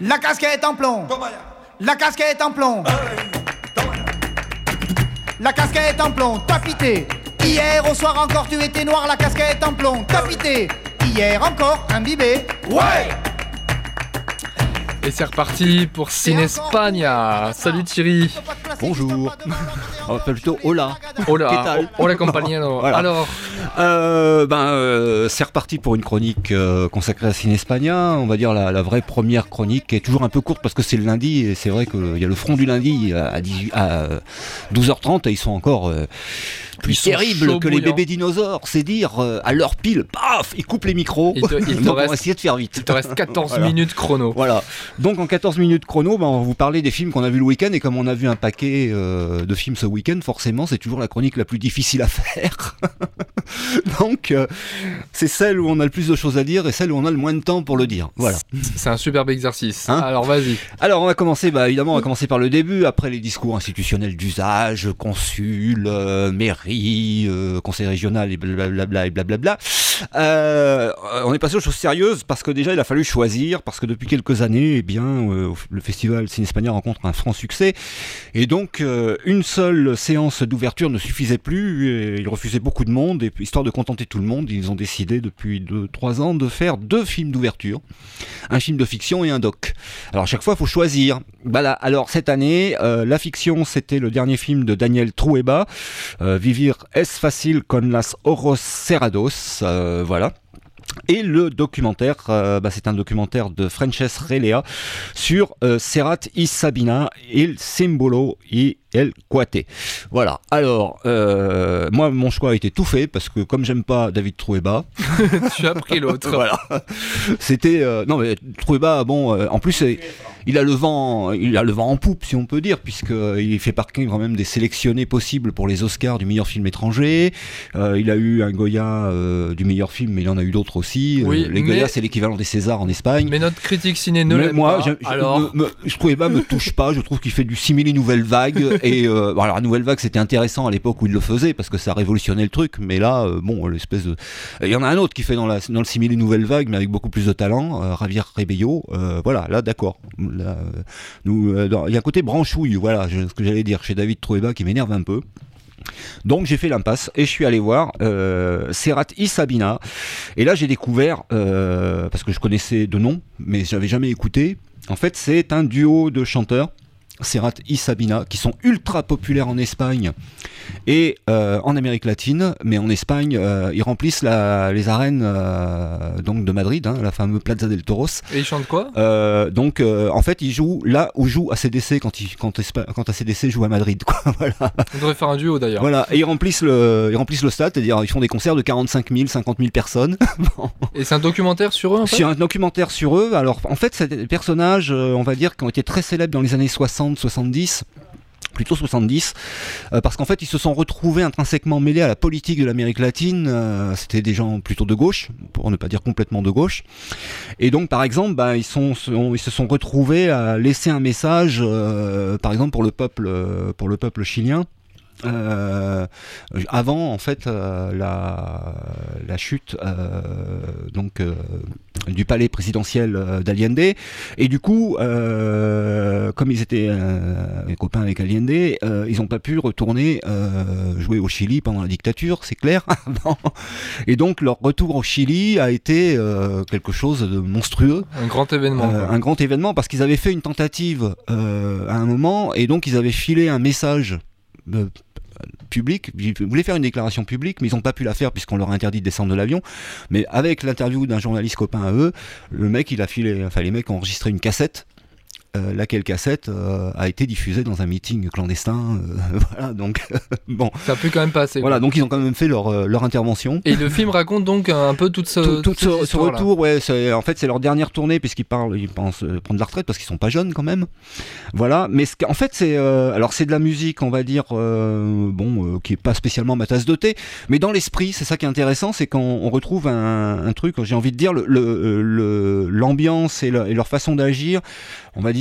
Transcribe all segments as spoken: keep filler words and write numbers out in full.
La casquette en plomb. La casquette en plomb. La casquette en plomb, t'as pité. Hier au soir encore tu étais noir, la casquette en plomb, t'as pité. Hier encore imbibé. Ouais. Et c'est reparti pour Cinespagna. Salut Thierry. Bonjour. Enfin plutôt hola. Hola. Hola compañero. Voilà. Alors euh, ben, euh, c'est reparti pour une chronique euh, consacrée à Cinespagna. On va dire la, la vraie première chronique qui est toujours un peu courte parce que c'est le lundi et c'est vrai qu'il y a le front du lundi à, dix-huit, à douze heures trente et ils sont encore euh, plus terribles que les bébés dinosaures. C'est dire euh, à l'heure pile, paf, ils coupent les micros. Il te, il te Donc reste, on va essayer de faire vite. Il te reste quatorze voilà. minutes chrono. Voilà. Donc en quatorze minutes chrono, ben, on va vous parler des films qu'on a vus le week-end et comme on a vu un paquet euh, de films ce week-end, forcément c'est toujours la chronique la plus difficile à faire. Donc euh, c'est celle où on a le plus de choses à dire et celle où on a le moins de temps pour le dire. Voilà. C'est un superbe exercice. Hein Alors vas-y. Alors on va commencer, bah évidemment on va commencer par le début, après les discours institutionnels d'usage, consul, euh, mairie, euh, conseil régional et blablabla et blablabla. Euh, on est passé aux choses sérieuses parce que déjà il a fallu choisir, parce que depuis quelques années, eh bien, euh, le festival Cinespagna rencontre un franc succès et donc euh, une seule séance d'ouverture ne suffisait plus, et il refusait beaucoup de monde et histoire de contenter tout le monde, ils ont décidé depuis deux trois ans de faire deux films d'ouverture, un film de fiction et un doc. Alors à chaque fois il faut choisir. Bah là, alors cette année, euh, la fiction c'était le dernier film de Daniel Trueba, euh, Vivir es fácil con las ojos cerrados, euh, voilà. Et le documentaire, euh, bah c'est un documentaire de Frances Relea sur euh, Serrat y Sabina, il símbolo y el cuate. Voilà. Alors, euh, moi, mon choix a été tout fait parce que comme j'aime pas David Trueba, tu as pris l'autre. Voilà. C'était euh, non mais Trueba, bon, euh, en plus c'est, il a le vent, il a le vent en poupe si on peut dire, puisque euh, il fait partie quand même des sélectionnés possibles pour les Oscars du meilleur film étranger. Euh, il a eu un Goya euh, du meilleur film, mais il en a eu d'autres aussi. Oui, euh, les Goya, mais... c'est l'équivalent des Césars en Espagne. Mais notre critique ciné ne mais l'aime moi, pas. Je, Alors, me, me, Trueba me touche pas. Je trouve qu'il fait du simili nouvelle vague. Et euh, bon, alors la nouvelle vague, c'était intéressant à l'époque où il le faisait parce que ça révolutionnait le truc. Mais là, euh, bon, l'espèce de, il y en a un autre qui fait dans la dans le simili nouvelle vague, mais avec beaucoup plus de talent, euh, Javier Rebello. Euh, voilà, là, d'accord. Là, euh, nous, euh, il y a un côté branchouille. Voilà, je, ce que j'allais dire chez David Trueba qui m'énerve un peu. Donc j'ai fait l'impasse et je suis allé voir euh, Serrat y Sabina et là j'ai découvert euh, parce que je connaissais de nom mais j'avais jamais écouté. En fait c'est un duo de chanteurs, Serrat y Sabina, qui sont ultra populaires en Espagne et euh, en Amérique latine, mais en Espagne euh, ils remplissent la, les arènes euh, donc de Madrid, hein, la fameuse Plaza del Toros. Et ils chantent quoi euh, Donc euh, en fait ils jouent là où joue A C D C quand, ils, quand, quand A C D C joue à Madrid, quoi. Voilà. On devrait faire un duo d'ailleurs. Voilà, et ils remplissent le, ils remplissent le stade, c'est-à-dire ils font des concerts de quarante-cinq mille, cinquante mille personnes. Bon. Et c'est un documentaire sur eux en fait ? C'est un documentaire sur eux. Alors en fait c'est des personnages, euh, on va dire, qui ont été très célèbres dans les années soixante, soixante-dix. Plutôt soixante-dix, euh, parce qu'en fait ils se sont retrouvés intrinsèquement mêlés à la politique de l'Amérique latine. Euh, c'était des gens plutôt de gauche, pour ne pas dire complètement de gauche, et donc par exemple bah, ils, sont, sont, ils se sont retrouvés à laisser un message euh, par exemple pour le peuple, pour le peuple chilien. Euh, avant en fait euh, la, la chute euh, donc euh, du palais présidentiel euh, d'Allende, et du coup euh, comme ils étaient euh, copains avec Allende, euh, ils n'ont pas pu retourner euh, jouer au Chili pendant la dictature, c'est clair. Et donc leur retour au Chili a été euh, quelque chose de monstrueux, un grand événement euh, un grand événement parce qu'ils avaient fait une tentative euh, à un moment et donc ils avaient filé un message euh, public, ils voulaient faire une déclaration publique mais ils n'ont pas pu la faire puisqu'on leur a interdit de descendre de l'avion, mais avec l'interview d'un journaliste copain à eux, le mec il a filé, enfin les mecs ont enregistré une cassette, euh, laquelle cassette euh, a été diffusée dans un meeting clandestin, euh, voilà, donc euh, bon. Ça a pu quand même passer. Voilà, quoi. donc ils ont quand même fait leur, euh, leur intervention. Et le film raconte donc un peu toute ce, tout, tout toute cette ce, ce histoire-là. retour, ouais, c'est, en fait c'est leur dernière tournée puisqu'ils parlent, ils pensent euh, prendre la retraite parce qu'ils sont pas jeunes quand même. Voilà, mais ce, en fait c'est, euh, alors c'est de la musique, on va dire, euh, bon, euh, qui est pas spécialement ma tasse de thé, mais dans l'esprit, c'est ça qui est intéressant, c'est qu'on on retrouve un, un truc, j'ai envie de dire, le, le, le, l'ambiance et, le, et leur façon d'agir, on va dire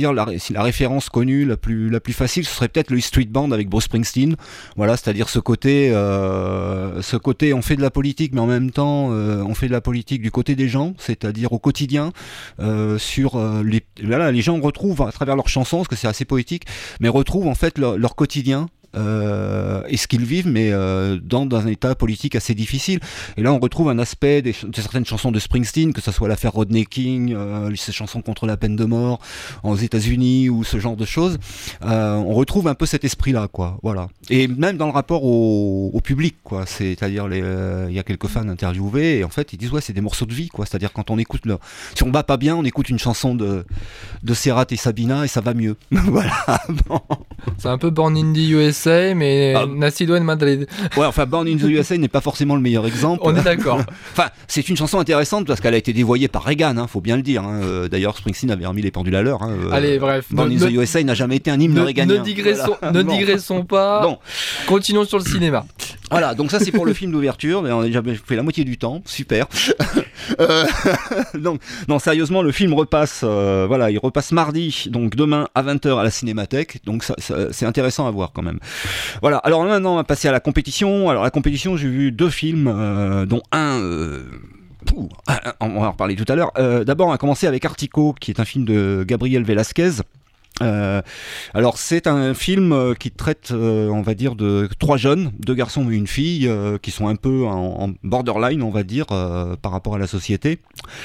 dire la, si la référence connue la plus la plus facile, ce serait peut-être le Street Band avec Bruce Springsteen. Voilà, c'est-à-dire ce côté, euh, ce côté, on fait de la politique, mais en même temps, euh, on fait de la politique du côté des gens, c'est-à-dire au quotidien, euh, sur euh, les, voilà, les gens retrouvent à travers leurs chansons, parce que c'est assez poétique, mais retrouvent en fait leur, leur quotidien. Euh, et ce qu'ils vivent, mais euh, dans, dans un état politique assez difficile. Et là, on retrouve un aspect des, de certaines chansons de Springsteen, que ce soit l'affaire Rodney King, euh, ces chansons contre la peine de mort aux États-Unis ou ce genre de choses. Euh, on retrouve un peu cet esprit-là, quoi. Voilà. Et même dans le rapport au, au public, quoi. C'est-à-dire, il euh, y a quelques fans interviewés et en fait, ils disent ouais, c'est des morceaux de vie, quoi. C'est-à-dire quand on écoute, le... si on va pas bien, on écoute une chanson de de Serrat et Sabina et ça va mieux. Voilà. Bon. C'est un peu Born in the U S A, mais ah. Nacido en Madrid. Ouais, enfin, Born in the U S A n'est pas forcément le meilleur exemple. On est d'accord. Enfin, c'est une chanson intéressante parce qu'elle a été dévoyée par Reagan, hein, faut bien le dire. Hein. Euh, d'ailleurs, Springsteen avait remis les pendules à l'heure. Hein. Allez, bref. Born in the U S A n'a jamais été un hymne ne, réganien. Ne digressons, voilà. ne bon. digressons pas. Bon. Continuons sur le cinéma. Voilà, donc ça c'est pour le film d'ouverture, on a déjà fait la moitié du temps, super. euh, donc, non, sérieusement, le film repasse, euh, voilà, il repasse mardi, donc demain à vingt heures à la Cinémathèque, donc ça, ça, c'est intéressant à voir quand même. Voilà, alors maintenant on va passer à la compétition. Alors la compétition, j'ai vu deux films, euh, dont un... Euh, Pouh, on va en reparler tout à l'heure. Euh, d'abord, on va commencer avec Artico, qui est un film de Gabriel Velasquez. Euh, alors c'est un film euh, qui traite, euh, on va dire, de trois jeunes, deux garçons et une fille, euh, qui sont un peu en, en borderline, on va dire, euh, par rapport à la société.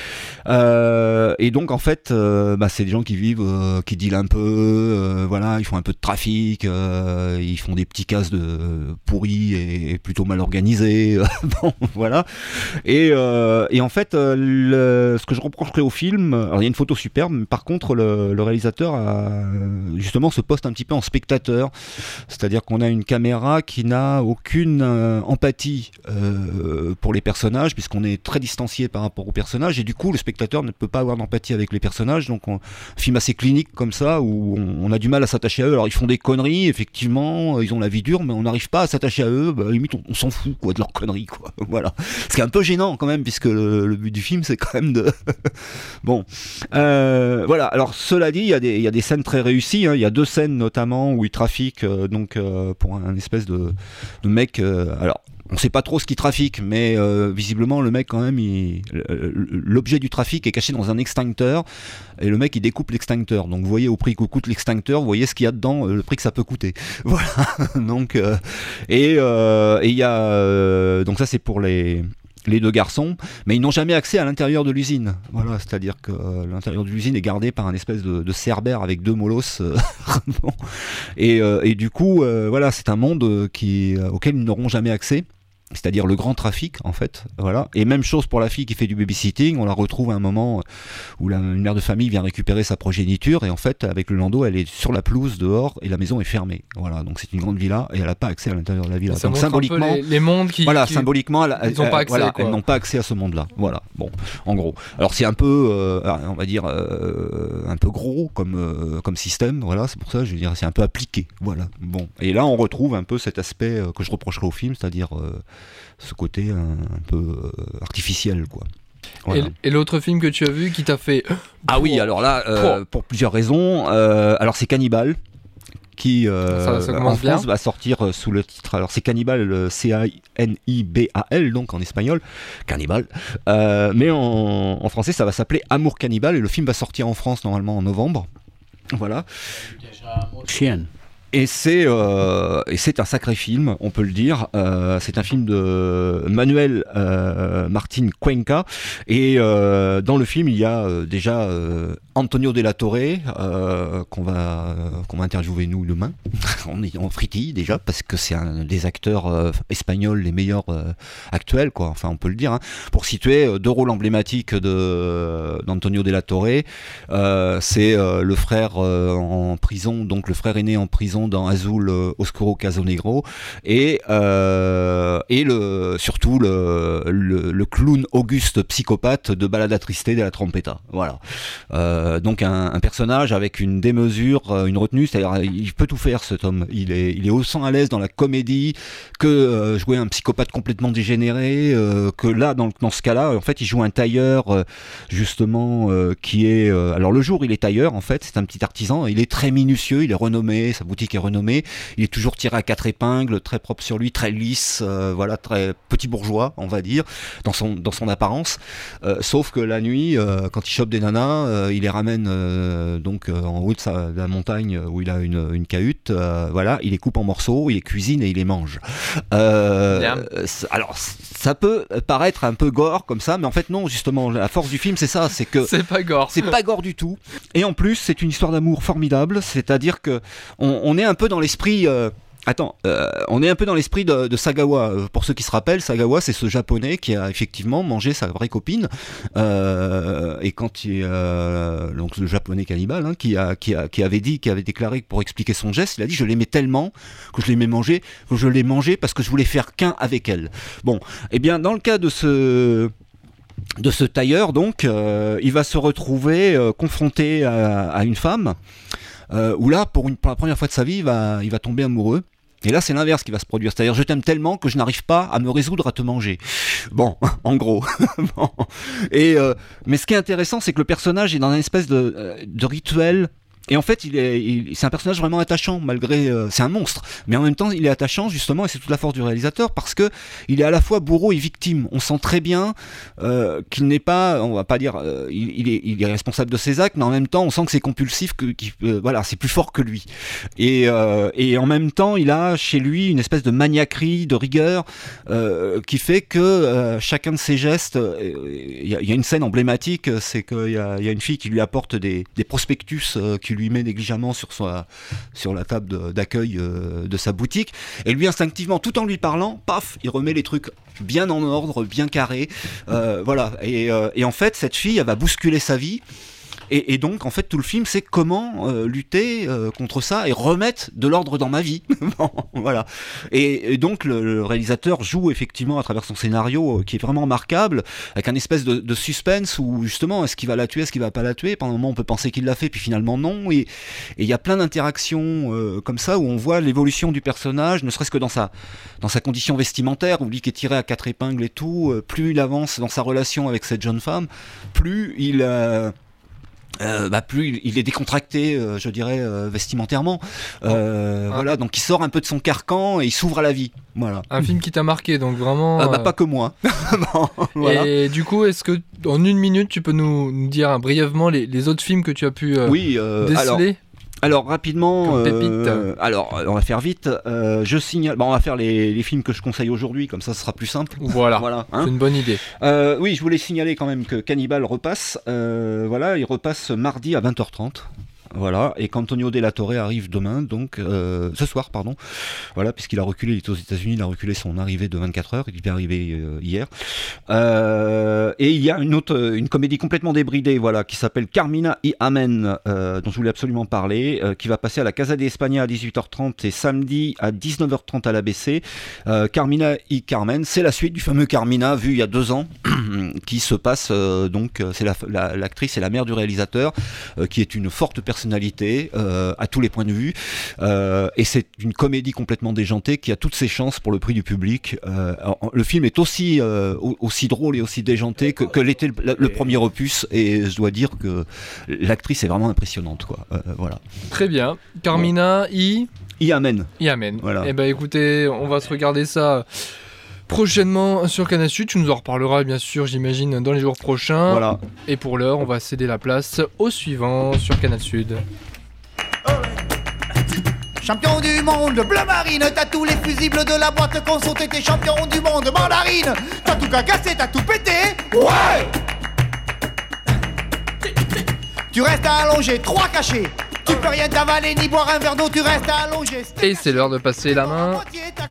Euh, et donc en fait, euh, bah, c'est des gens qui vivent, euh, qui dealent un peu, euh, voilà, ils font un peu de trafic, euh, ils font des petits cases de pourris et, et plutôt mal organisés. Bon, voilà. Et, euh, et en fait, euh, le, ce que je reprocherais au film, alors il y a une photo superbe, mais par contre le, le réalisateur a justement se poste un petit peu en spectateur, c'est-à-dire qu'on a une caméra qui n'a aucune euh, empathie euh, pour les personnages, puisqu'on est très distancié par rapport aux personnages, et du coup le spectateur ne peut pas avoir d'empathie avec les personnages. Donc on, un film assez clinique comme ça, où on, on a du mal à s'attacher à eux. Alors ils font des conneries, effectivement, ils ont la vie dure, mais on n'arrive pas à s'attacher à eux, bah, limite on, on s'en fout, quoi, de leurs conneries, quoi. Voilà, ce qui est un peu gênant quand même, puisque le, le but du film c'est quand même de bon, euh, voilà. Alors cela dit, il y a des, il y a des scènes très réussi, hein. Il y a deux scènes notamment où il trafique euh, donc euh, pour un, un espèce de, de mec. Euh, alors, on sait pas trop ce qu'il trafique, mais euh, visiblement le mec quand même, il, l'objet du trafic est caché dans un extincteur et le mec il découpe l'extincteur. Donc vous voyez au prix que coûte l'extincteur, vous voyez ce qu'il y a dedans, le prix que ça peut coûter. Voilà. Donc euh, et euh, et il y a euh, donc ça c'est pour les les deux garçons, mais ils n'ont jamais accès à l'intérieur de l'usine. Voilà, c'est-à-dire que euh, l'intérieur de l'usine est gardé par un espèce de, de cerbère avec deux molosses. Euh, bon. et, euh, et du coup, euh, voilà, c'est un monde qui, euh, auquel ils n'auront jamais accès. C'est-à-dire le grand trafic, en fait, voilà. Et même chose pour la fille qui fait du babysitting, on la retrouve à un moment où la, une mère de famille vient récupérer sa progéniture, et en fait, avec le landau, elle est sur la pelouse, dehors, et la maison est fermée. Voilà, donc c'est une grande villa, et elle n'a pas accès à l'intérieur de la villa. Ça donc montre symboliquement, un peu les, les mondes qui... Voilà, qui... symboliquement, elle, ils n'ont pas accès, voilà, quoi. Elles n'ont pas accès à ce monde-là. Voilà, bon, en gros. Alors c'est un peu, euh, on va dire, euh, un peu gros comme, euh, comme système, voilà, c'est pour ça, je veux dire, c'est un peu appliqué, voilà. Bon, et là, on retrouve un peu cet aspect euh, que je reprocherais au film, c'est-à-dire euh, ce côté un, un peu euh, artificiel, quoi. Voilà. Et, et l'autre film que tu as vu qui t'a fait... Ah oui, alors là, euh, pour plusieurs raisons. Euh, alors c'est Cannibal, qui euh, ça, ça en France bien. va sortir sous le titre. Alors c'est Cannibal, C A N I B A L, donc en espagnol, Cannibal. Euh, mais en, en français, ça va s'appeler Amour Cannibal, et le film va sortir en France normalement en novembre. Voilà. Chienne. Et c'est, euh, et c'est un sacré film, on peut le dire. Euh, c'est un film de Manuel euh, Martin Cuenca. Et euh, dans le film, il y a euh, déjà euh, Antonio de la Torre, euh, qu'on va, qu'on va interviewer nous demain. On est en fritille déjà, parce que c'est un des acteurs euh, espagnols les meilleurs euh, actuels, quoi. Enfin, on peut le dire. Hein. Pour situer euh, deux rôles emblématiques de, d'Antonio de la Torre, euh, c'est euh, le frère euh, en prison, donc le frère aîné en prison dans Azul Oscuro Caso Negro, et, euh, et le, surtout le, le, le clown Auguste psychopathe de Balada Triste de la Trompetta. Voilà. Euh, donc un, un personnage avec une démesure, une retenue, c'est-à-dire il peut tout faire cet homme. Il est, il est autant à l'aise dans la comédie que euh, jouer un psychopathe complètement dégénéré, euh, que là, dans, dans ce cas-là, en fait, il joue un tailleur, euh, justement, euh, qui est... Euh, alors le jour, il est tailleur, en fait, c'est un petit artisan, il est très minutieux, il est renommé, sa boutique est renommée, il est toujours tiré à quatre épingles, très propre sur lui, très lisse, euh, voilà, très petit bourgeois, on va dire, dans son, dans son apparence, euh, sauf que la nuit, euh, quand il chope des nanas, euh, il les ramène euh, donc euh, en haut de, sa, de la montagne où il a une, une cahute, euh, voilà, il les coupe en morceaux, il les cuisine et il les mange. Euh, alors, ça peut paraître un peu gore comme ça, mais en fait non, justement, la force du film, c'est ça, c'est que... C'est pas gore. C'est pas gore du tout. Et en plus, c'est une histoire d'amour formidable, c'est-à-dire que on, on est un peu dans l'esprit... Euh, Attends, euh, on est un peu dans l'esprit de, de Sagawa. Pour ceux qui se rappellent, Sagawa, c'est ce japonais qui a effectivement mangé sa vraie copine. Euh, et quand il, euh, donc le japonais cannibale, hein, qui a, qui a, qui avait dit, qui avait déclaré pour expliquer son geste, il a dit je l'aimais tellement que je l'aimais manger, que je l'ai mangé parce que je voulais faire qu'un avec elle. Bon, eh bien dans le cas de ce de ce tailleur, donc, euh, il va se retrouver euh, confronté à, à une femme. Euh, où là, pour, une, pour la première fois de sa vie, il va, il va tomber amoureux. Et là, c'est l'inverse qui va se produire. C'est-à-dire, je t'aime tellement que je n'arrive pas à me résoudre à te manger. Bon, en gros. Bon. Et, euh, mais ce qui est intéressant, c'est que le personnage est dans une espèce de, de rituel. Et en fait, il est, il, c'est un personnage vraiment attachant, malgré, euh, c'est un monstre, mais en même temps, il est attachant justement, et c'est toute la force du réalisateur, parce que il est à la fois bourreau et victime. On sent très bien euh, qu'il n'est pas, on va pas dire, euh, il, il, est, il est responsable de ses actes, mais en même temps, on sent que c'est compulsif, que, qui, euh, voilà, c'est plus fort que lui. Et, euh, et en même temps, il a chez lui une espèce de maniaquerie, de rigueur, euh, qui fait que euh, chacun de ses gestes, il euh, y, y a une scène emblématique, c'est qu'il y a, y a une fille qui lui apporte des, des prospectus euh, qui lui met négligemment sur, sa, sur la table de, d'accueil euh, de sa boutique, et lui instinctivement, tout en lui parlant, paf, il remet les trucs bien en ordre, bien carrés, euh, voilà, et, euh, et en fait cette fille, elle va bousculer sa vie. Et, et donc, en fait, tout le film, c'est comment euh, lutter euh, contre ça et remettre de l'ordre dans ma vie. Bon, voilà. Et, et donc, le, le réalisateur joue effectivement à travers son scénario, euh, qui est vraiment remarquable, avec un espèce de, de suspense où, justement, est-ce qu'il va la tuer, est-ce qu'il va pas la tuer ? Pendant un moment, on peut penser qu'il l'a fait, puis finalement, non. Et il y a plein d'interactions euh, comme ça, où on voit l'évolution du personnage, ne serait-ce que dans sa, dans sa condition vestimentaire, où lui qui est tiré à quatre épingles et tout, euh, plus il avance dans sa relation avec cette jeune femme, plus il... Euh, Euh, bah plus il est décontracté, euh, je dirais euh, vestimentairement. Euh, ah. Voilà, donc il sort un peu de son carcan et il s'ouvre à la vie. Voilà. Un film qui t'a marqué, donc vraiment. Ah bah pas que moi. Bon, voilà. Et du coup, est-ce que en une minute, tu peux nous, nous dire hein, brièvement les, les autres films que tu as pu euh, oui, euh, déceler? Alors... Alors rapidement, euh, alors on va faire vite. Euh, je signale, bon, on va faire les, les films que je conseille aujourd'hui, comme ça ce sera plus simple. Voilà, voilà hein. C'est une bonne idée. Euh, oui, je voulais signaler quand même que Cannibal repasse. Euh, voilà, il repasse mardi à vingt heures trente. Voilà, et qu'Antonio De La Torre arrive demain, donc euh, ce soir, pardon. Voilà, puisqu'il a reculé, il est aux États-Unis, il a reculé son arrivée de vingt-quatre heures, il est arrivé euh, hier. Euh, et il y a une autre, une comédie complètement débridée, voilà, qui s'appelle Carmina y Amen, euh, dont je voulais absolument parler, euh, qui va passer à la Casa de España à dix-huit heures trente et samedi à dix-neuf heures trente à l'A B C. Euh, Carmina y Carmen, c'est la suite du fameux Carmina vu il y a deux ans, qui se passe euh, donc, c'est la, la, l'actrice et la mère du réalisateur, euh, qui est une forte personnalité. Euh, à tous les points de vue, euh, et c'est une comédie complètement déjantée qui a toutes ses chances pour le prix du public. Euh, le film est aussi, euh, aussi drôle et aussi déjanté que, que l'était le, le premier opus, et je dois dire que l'actrice est vraiment impressionnante, quoi. Euh, voilà. Très bien. Carmina y y Amen. Y Amen. Voilà. Eh ben écoutez, on va se regarder ça prochainement sur Canal Sud. Tu nous en reparleras bien sûr, j'imagine, dans les jours prochains. Voilà. Et pour l'heure, on va céder la place au suivant sur Canal Sud. Champion du monde, bleu marine, t'as tous les fusibles de la boîte conso, t'es champion du monde, mandarine. T'as tout cassé, t'as tout pété. Ouais. Tu restes allongé, trois cachets. Tu peux rien t'avaler ni boire un verre d'eau, tu restes allongé. Et c'est l'heure de passer la main